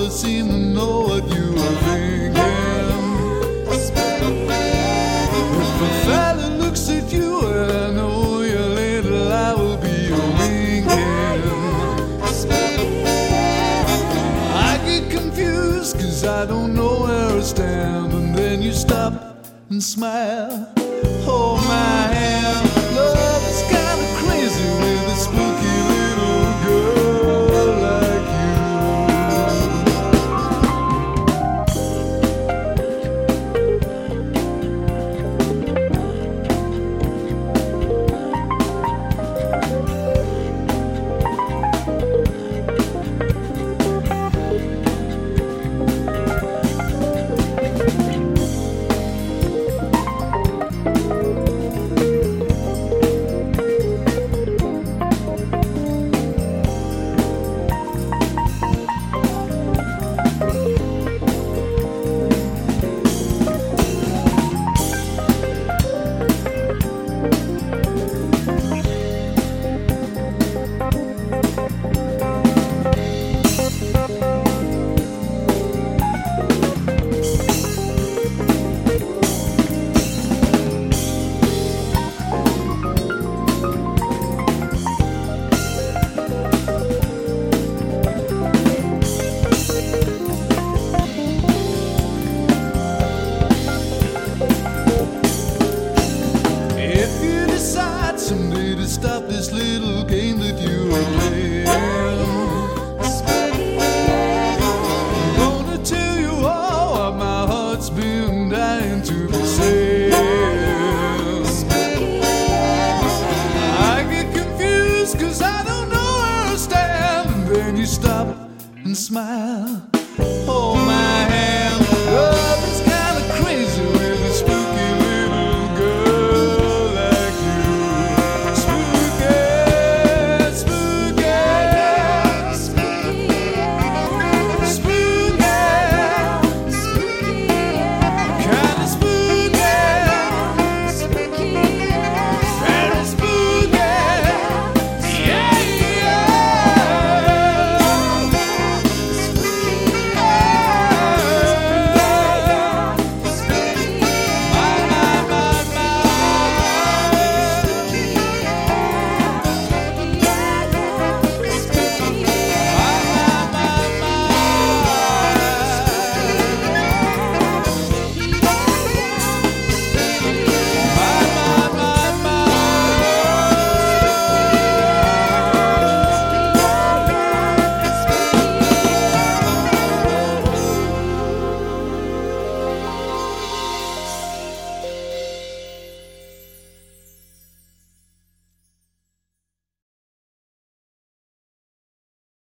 I seem to know what you were thinking. If a fella looks at you and I know your little I will be winking. I get confused 'cause I don't know where I stand, and then you stop and smile, hold my hand. Love is kinda crazy with a spooky little girl like you. Someday to stop this little game that you are playing, I'm gonna tell you all what my heart's been dying to be saying. I get confused 'cause I don't know where I stand, and then you stop and smile,